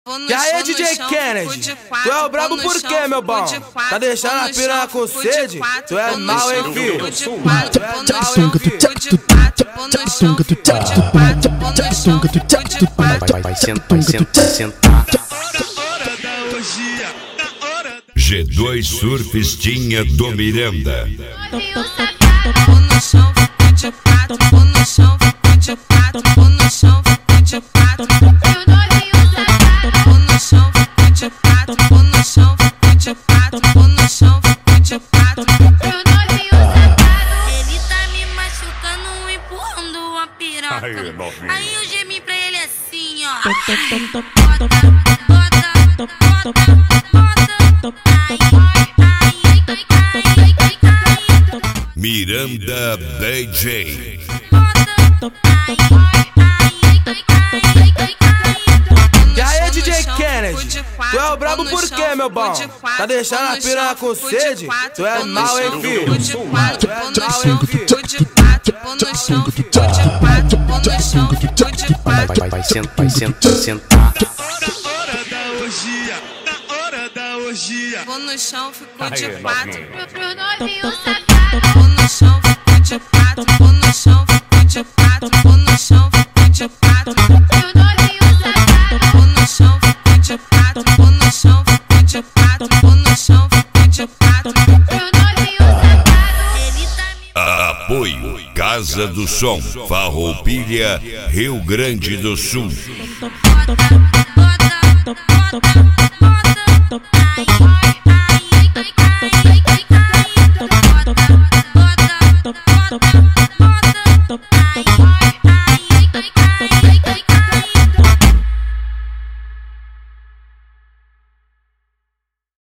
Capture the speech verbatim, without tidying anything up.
E aí, D J Kennedy, tu é o brabo por quê, meu bom? Tá deixando a piranha com sede? Tu é mal, hein, filho? Tu é mal, hein, filho? Vai sentar, vai sentar, sentar. G dois Surfistinha do Miranda. Ele tá me machucando, empurrando uma piroca. Aí eu gemi pra ele assim, ó. Bota, bota, bota, bota. Miranda D J. E aí, D J Kennedy, tu é o brabo por quê, meu bom? Tá deixando a piranha com sede? Tu é mal, hein, filho? Tu é mal, hein, filho? Vai, vai, vai sentar, vai sentar, sentar. Vou no chão, fico de quatro. Pro novinho safado. Vou no chão, fico de quatro. Vou no chão, fico de quatro. Vou no chão, fico de quatro. Pro novinho safado. Vou no chão, fico de quatro. Vou no chão, fico de quatro. Vou no chão, fico de quatro. Pro novinho safado. Ele tá me... Apoio Casa do Som, Farroupilha, Rio Grande do Sul. bota.